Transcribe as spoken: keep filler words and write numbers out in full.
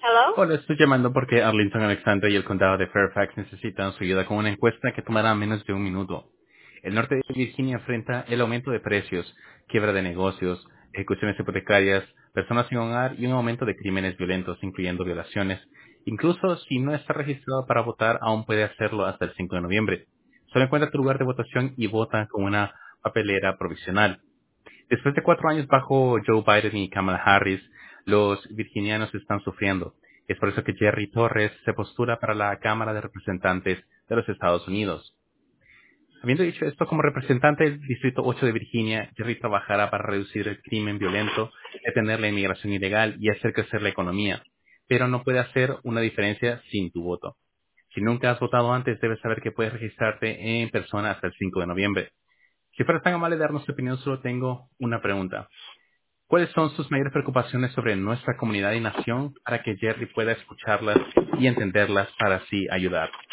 Hello? Hola, estoy llamando porque Arlington Alexander y el condado de Fairfax necesitan su ayuda con una encuesta que tomará menos de un minuto. El norte de Virginia enfrenta el aumento de precios, quiebra de negocios, ejecuciones hipotecarias, personas sin hogar y un aumento de crímenes violentos, incluyendo violaciones. Incluso si no está registrado para votar, aún puede hacerlo hasta el cinco de noviembre. Solo encuentra tu lugar de votación y vota con una papelera provisional. Después de cuatro años bajo Joe Biden y Kamala Harris, los virginianos están sufriendo. Es por eso que Jerry Torres se postula para la Cámara de Representantes de los Estados Unidos. Habiendo dicho esto, como representante del Distrito ocho de Virginia, Jerry trabajará para reducir el crimen violento, detener la inmigración ilegal y hacer crecer la economía. Pero no puede hacer una diferencia sin tu voto. Si nunca has votado antes, debes saber que puedes registrarte en persona hasta el cinco de noviembre. Si fueras tan amable de darnos tu opinión, solo tengo una pregunta. ¿Cuáles son sus mayores preocupaciones sobre nuestra comunidad y nación para que Jerry pueda escucharlas y entenderlas para así ayudar?